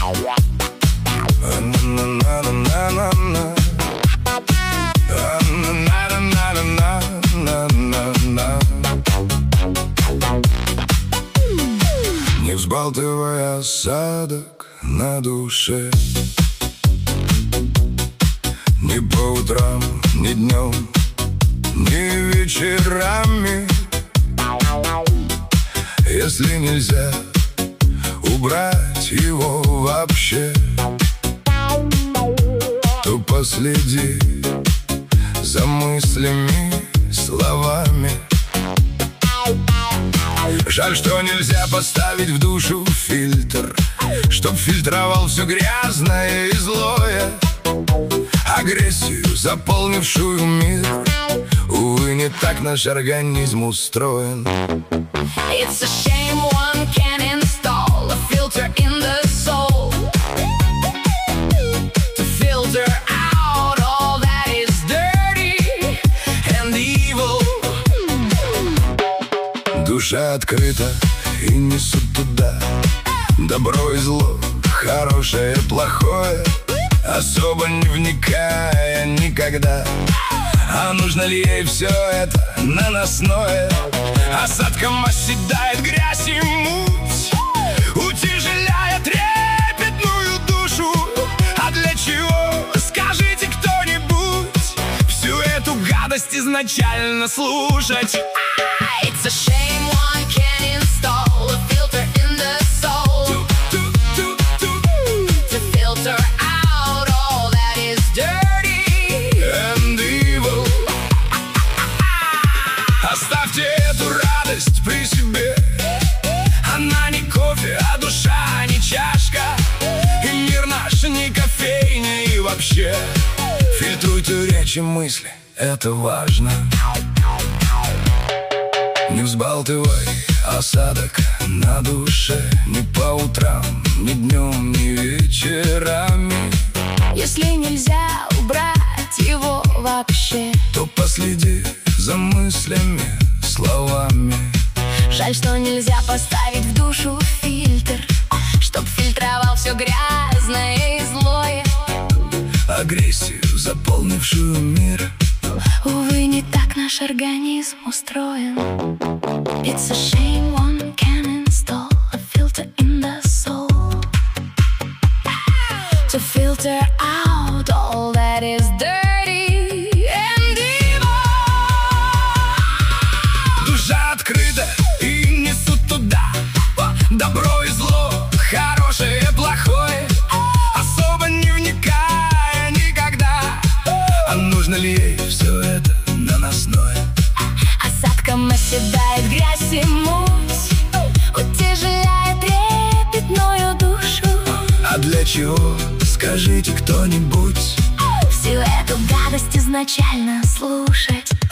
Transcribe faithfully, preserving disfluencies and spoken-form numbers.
Не взбалтывай осадок на душе, ни по утрам, ни днем, ни вечерами. Если нельзя убрать его вообще, то последи за мыслями, словами. Жаль, что нельзя поставить в душу фильтр, чтоб фильтровал все грязное и злое, агрессию, заполнившую мир. Увы, не так наш организм устроен. It's a shame one can install a filter in the soul to filter out all that is dirty and evil. Душа открыта и несут туда добро и зло, хорошее и плохое, особо не вникая никогда. А нужно ли ей все это наносное? Осадком оседает грязь и муть, утяжеляя трепетную душу. А для чего, скажите кто-нибудь, всю эту гадость изначально слушать? It's a shame one can install a filter in the soul to filter out all that is dirty and evil. Оставьте эту радость при себе, она не кофе, а душа, не чашка. И мир наш не кофейня, и вообще фильтруйте речи, мысли, это важно. Не взбалтывай осадок на душе, ни по утрам, ни днем, ни вечерами. Если нельзя убрать его вообще, то последи за мыслями, словами. Жаль, что нельзя поставить в душу фильтр, чтоб фильтровал все грязное и злое, агрессию, заполнившую мир. Увы, не так наш организм устроен. It's a shame one can install a filter in the soul to filter out all that is dirty and evil. Душа открыта и несут туда добро и зло, хорошее и плохое, особо не вникая никогда. А нужно ли ей все это наносное? Осадком оседает грязь и муть, утяжеляя трепетную душу. А для чего, скажите кто-нибудь, всю эту гадость изначально слушать?